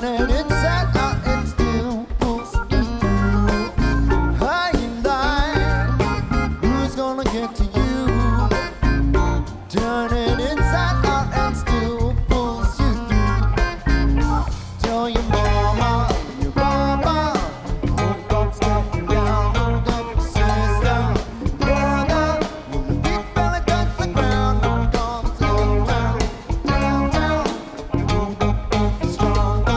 it inside out and still pulls you through. High and I, who's gonna get to you? Turn it inside out and still pulls you through. Tell your mom.